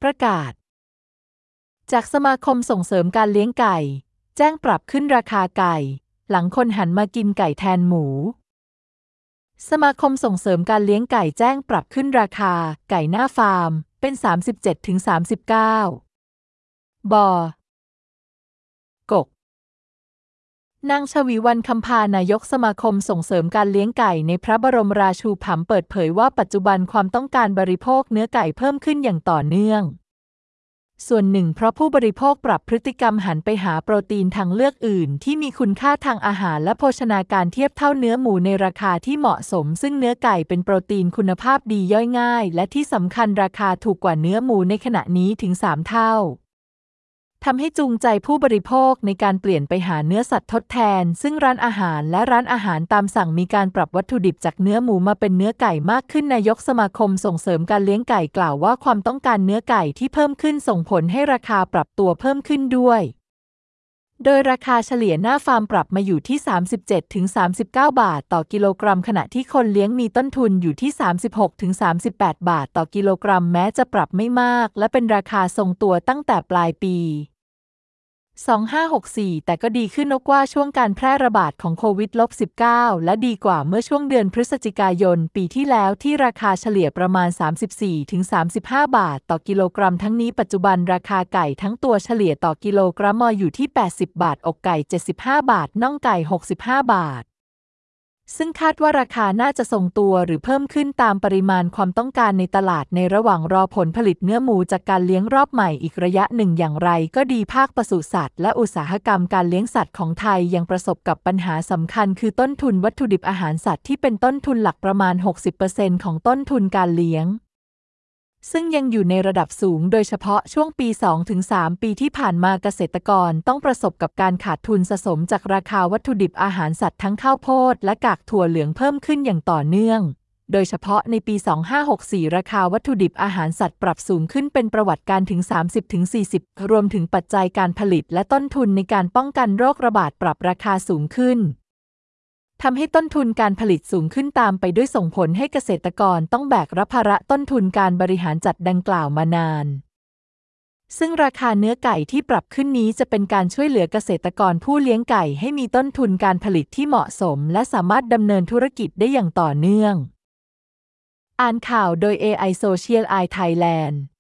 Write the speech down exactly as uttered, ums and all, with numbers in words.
ประกาศจากสมาคมส่งเสริมการเลี้ยงไก่แจ้งปรับขึ้นราคาไก่หลังคนหันมากินไก่แทนหมูสมาคมส่งเสริมการเลี้ยงไก่แจ้งปรับขึ้นราคาไก่หน้าฟาร์มเป็น สามสิบเจ็ดถึงสามสิบเก้า บกกนางชวีวรรณคำพานายกสมาคมส่งเสริมการเลี้ยงไก่ในพระบรมราชูปถัมภ์เปิดเผยว่าปัจจุบันความต้องการบริโภคเนื้อไก่เพิ่มขึ้นอย่างต่อเนื่องส่วนหนึ่งเพราะผู้บริโภคปรับพฤติกรรมหันไปหาโปรตีนทางเลือกอื่นที่มีคุณค่าทางอาหารและโภชนาการเทียบเท่าเนื้อหมูในราคาที่เหมาะสมซึ่งเนื้อไก่เป็นโปรตีนคุณภาพดีย่อยง่ายและที่สำคัญราคาถูกกว่าเนื้อหมูในขณะนี้ถึงสามเท่าทำให้จูงใจผู้บริโภคในการเปลี่ยนไปหาเนื้อสัตว์ทดแทนซึ่งร้านอาหารและร้านอาหารตามสั่งมีการปรับวัตถุดิบจากเนื้อหมูมาเป็นเนื้อไก่มากขึ้นนายกสมาคมส่งเสริมการเลี้ยงไก่กล่าวว่าความต้องการเนื้อไก่ที่เพิ่มขึ้นส่งผลให้ราคาปรับตัวเพิ่มขึ้นด้วยโดยราคาเฉลี่ยหน้าฟาร์มปรับมาอยู่ที่ สามสิบเจ็ดถึงสามสิบเก้า บาทต่อกิโลกรัมขณะที่คนเลี้ยงมีต้นทุนอยู่ที่ สามสิบหกถึงสามสิบแปด บาทต่อกิโลกรัมแม้จะปรับไม่มากและเป็นราคาทรงตัวตั้งแต่ปลายปีสองพันห้าร้อยหกสิบสี่แต่ก็ดีขึ้นนกว่าช่วงการแพร่ระบาดของโควิด สิบเก้า และดีกว่าเมื่อช่วงเดือนพฤศจิกายนปีที่แล้วที่ราคาเฉลี่ยประมาณ สามสิบสี่ถึงสามสิบห้า บาทต่อกิโลกรัมทั้งนี้ปัจจุบันราคาไก่ทั้งตัวเฉลี่ยต่อกิโลกรัมอยู่ที่ แปดสิบ บาทอกไก่เจ็ดสิบห้า บาทน่องไก่ หกสิบห้า บาทซึ่งคาดว่าราคาน่าจะทรงตัวหรือเพิ่มขึ้นตามปริมาณความต้องการในตลาดในระหว่างรอผลผลิตเนื้อหมูจากการเลี้ยงรอบใหม่อีกระยะหนึ่งอย่างไรก็ดีภาคปศุสัตว์และอุตสาหกรรมการเลี้ยงสัตว์ของไทยยังประสบกับปัญหาสำคัญคือต้นทุนวัตถุดิบอาหารสัตว์ที่เป็นต้นทุนหลักประมาณ หกสิบเปอร์เซ็นต์ ของต้นทุนการเลี้ยงซึ่งยังอยู่ในระดับสูงโดยเฉพาะช่วงปี สองถึงสาม ปีที่ผ่านมาเกษตรกรต้องประสบกับการขาดทุนสะสมจากราคาวัตถุดิบอาหารสัตว์ทั้งข้าวโพดและกากถั่วเหลืองเพิ่มขึ้นอย่างต่อเนื่องโดยเฉพาะในปี สองพันห้าร้อยหกสิบสี่ ราคาวัตถุดิบอาหารสัตว์ปรับสูงขึ้นเป็นประวัติการถึง สามสิบถึงสี่สิบ รวมถึงปัจจัยการผลิตและต้นทุนในการป้องกันโรคระบาดปรับราคาสูงขึ้นทำให้ต้นทุนการผลิตสูงขึ้นตามไปด้วยส่งผลให้เกษตรกรต้องแบกรับภาระต้นทุนการบริหารจัดดังกล่าวมานานซึ่งราคาเนื้อไก่ที่ปรับขึ้นนี้จะเป็นการช่วยเหลือเกษตรกรผู้เลี้ยงไก่ให้มีต้นทุนการผลิตที่เหมาะสมและสามารถดำเนินธุรกิจได้อย่างต่อเนื่องอ่านข่าวโดย เอ ไอ Social Eye Thailand